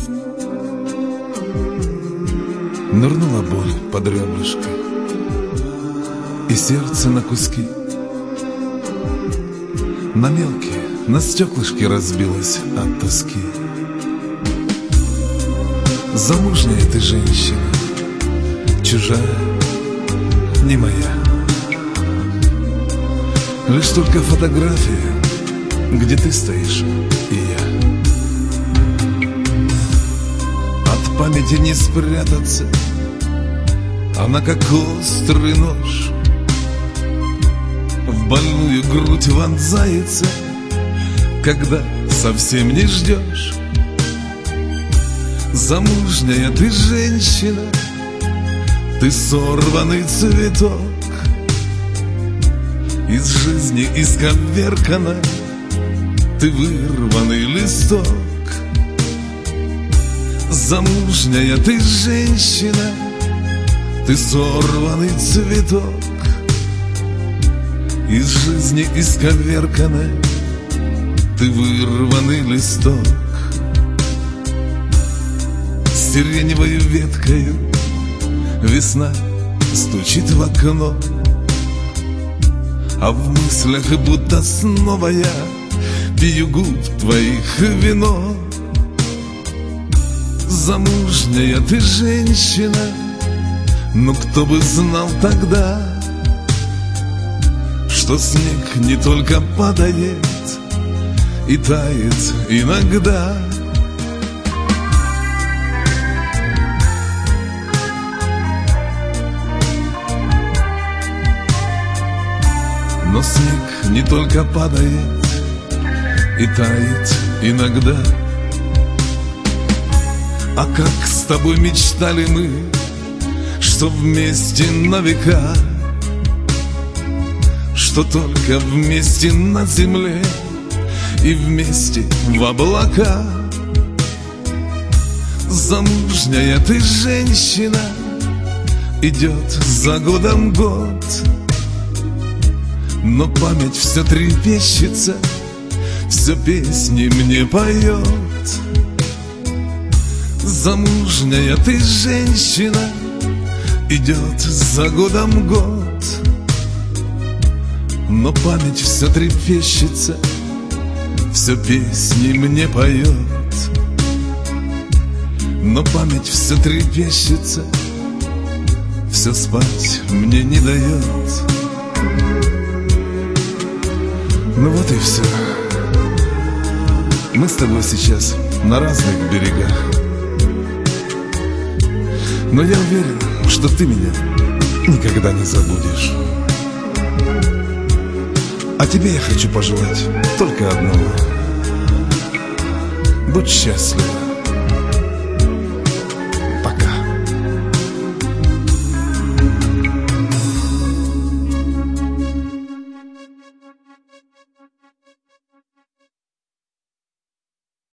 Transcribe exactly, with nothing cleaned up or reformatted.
Нырнула боль под ребрышко, и сердце на куски, на мелкие, на стеклышки разбилось от тоски. Замужняя ты женщина, чужая, не моя. Лишь только фотография, где ты стоишь и я. От памяти не спрятаться, она как острый нож в больную грудь вонзается, когда совсем не ждешь. Замужняя ты женщина, ты сорванный цветок, из жизни исковеркана, ты вырванный листок. Замужняя ты женщина, ты сорванный цветок, из жизни исковеркана, ты вырванный листок. Сиреневой веткою весна стучит в окно, а в мыслях будто снова я пью губ твоих вино. Замужняя ты женщина, но кто бы знал тогда, что снег не только падает и тает иногда. Но снег не только падает и тает иногда. А как с тобой мечтали мы, что вместе на века, что только вместе на земле и вместе в облака. Замужняя ты женщина, идет за годом год, но память все трепещется, все песни мне поет. Замужняя ты женщина, идет за годом год, но память все трепещется, все песни мне поет. Но память все трепещется, все спать мне не дает. Ну вот и все. Мы с тобой сейчас на разных берегах, но я уверен, что ты меня никогда не забудешь. А тебе я хочу пожелать только одного: будь счастлива.